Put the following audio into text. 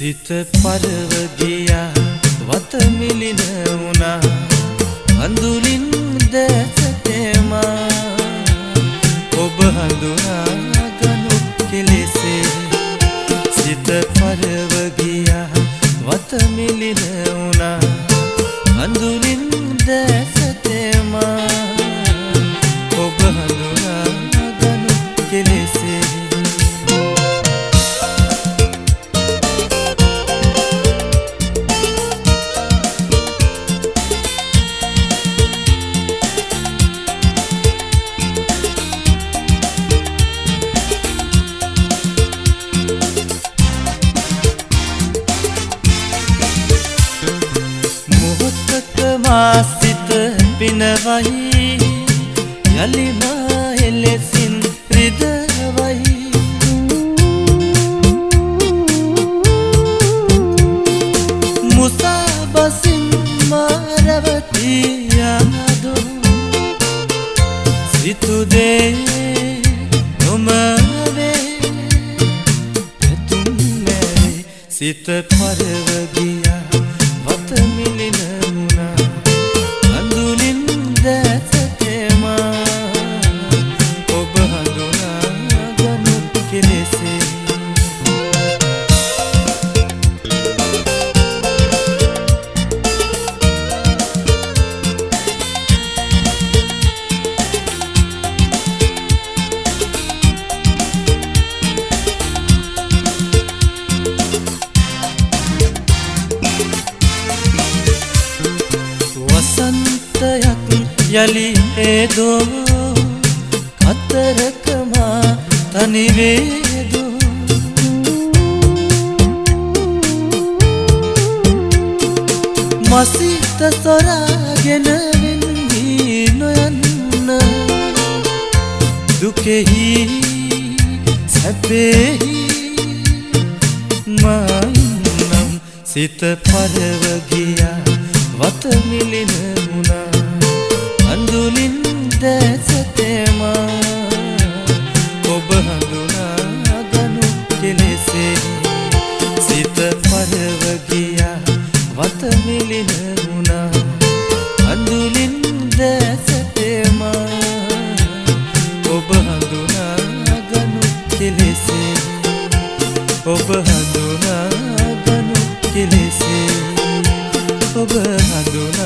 සිත පරව ගියා වත මිලින වුණා අඳුලින් දැසතේමා ඔබ හඳුනා ගනු කෙලෙසේ සිත පරව ගියා වත මිලින වුණා අඳුලින් දැසතේමා ඔබ හඳුනා ගනු කෙලෙසේ සිත පිනවයි යලිම එලෙසින් රිදවයි මුසාබසින් මාරවතියාදු සිතුදේ නොමවේ පැතුම් මැවේ සිත පරව ගියා වත මිලින වුණා අඳුලින් දැසතේමා ඔබ හඳුනා ගනු කෙලෙසේ වසන්තයක් යලි ඒදෝ කතරකමා තනිවේදෝ මසිත සොරාගෙන වෙන්වී නොයන්න දුකෙහි සැපෙහි මයින්නම් සිත පරව ගියා වත මිලින වුණා අඳුලින් දැසතේමා ඔබ හඳුනා ගනු කෙලෙසේ සිත පරව ගියා වත මිලින වුණා අඳුලින් දැසතේමා ඔබ හඳුනා ගනු කෙලෙසේ ඔබ හඳුනා ගනු කෙලෙසේ ඔබ හඳුනා